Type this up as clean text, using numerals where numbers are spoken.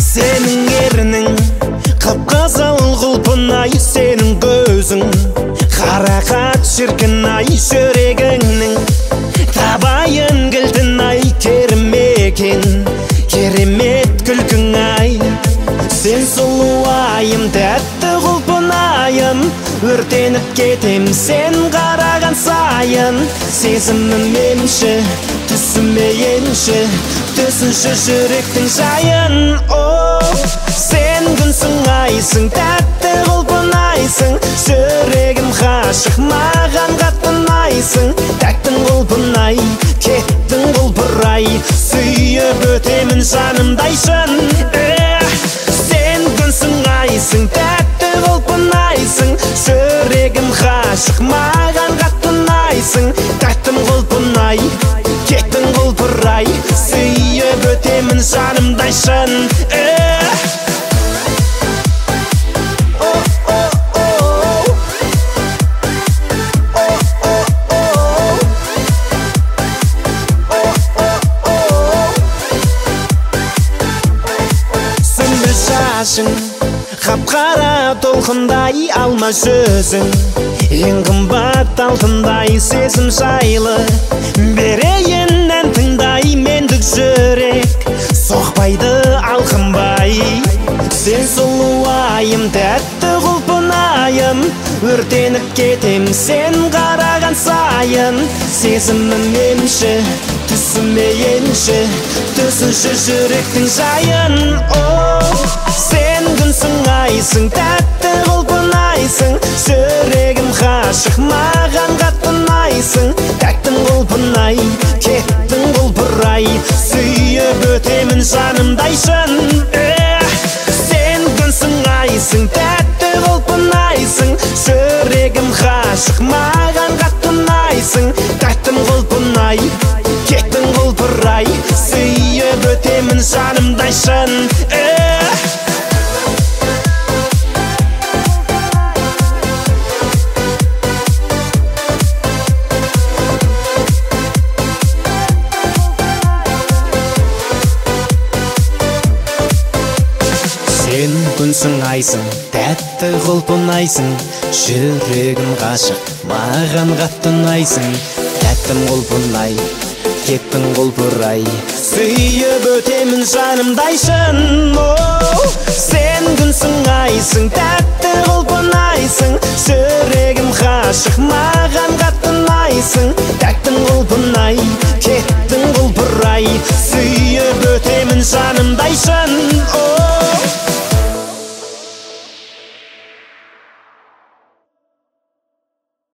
Senin ерінің қып-қызыл құлпынай, сенің көзің қарақат шіркін-ай, жүрегіңнің табайын кілтін-ай, кермекен керемет күлкің-ай. Сен сұлуайым, тәтті құлпынайым, өртеніп кетем сен қараған сайын. Сезімім емші, түсіме енші, түсінші жүректің жайын. Сен күнсің айсың, тәтті құлпынайсың, жүрегім ғашық, маған қатты ұнайсың. Тәттің құлпынай, кеттің құлпырай, сүйіп өтемін жанымдайшын. Сен күнсің айсың, тәтті құлпынайсың, жүрегім ғашық, маған қатты ұнайсың. Тәттім құлпынай, кеттің құлпырай, сүйіп өтемін жанымдайшын. Қап-қара толқындай алма жүзің, ең қымбат алтындай сезім жайлы. Берейін ән тыңдай мендік жүрек, соқпайды алқынбай. Сен сұлуайым, тәтті құлпынайым, өртеніп кетем сен қараған сайын. Сезімім емші, түсіме енші, түсінші жүректің жайын. Сен күнсің айсың, тәтті құлпынайсың, жүрегім ғашық, маған қатты ұнайсың. Тәттің құлпынай, кеттің құлпырай, сүйіп өтемін жанымдайшын. Сен күнсің айсың, тәтті құлпынайсың, жүрегім ғашық, маған қатты ұнайсың. Тәттім құлпынай, кеттің құлпырай, сүйіп өтемін жанымдайшын. Сен күнсің айсың, тәтті құлпынайсың, жүрегім ғашық, маған қатты ұнайсың. Тәттім құлпынай, кеттің құлпырай, сүйіп өтемін жанымдайшын. Сен күнсің айсың, тәтті құлпынайсың, жүрегім ғашық, маған қатты ұнайсың.